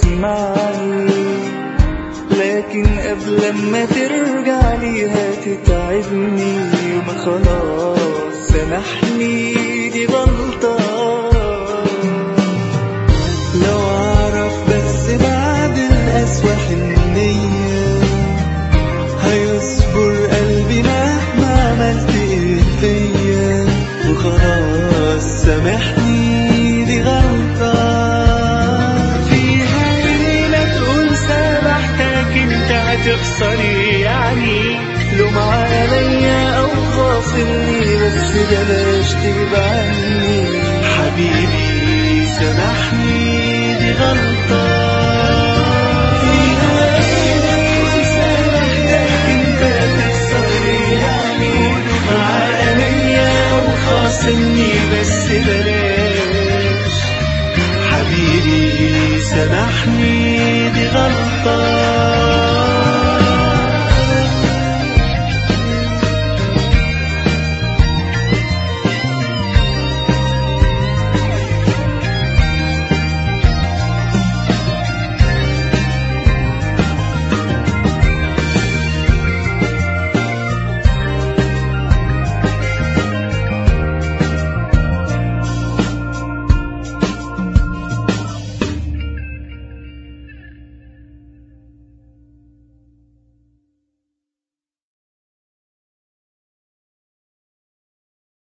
تسمعني، لكن قبل ما ترجع ليها تتعبني. ما خلاص سامحني دي غلطة. لو أعرف بس بعد القسوة حنية هيصبر قلبي مهما عملت ايه فيا. وخلاص سامحني دي غلطة. فيها ليلة تقول سامحتك انت هتخسر يعني. لوم عليا او خاصمني بس بلاش تبعني. حبيبي سامحني دي غلطة. فيها ليلة سامحتك انت هتخسر يعني. لوم عليا او خاصمني بس بلاش. حبيبي سامحني دي غلطة.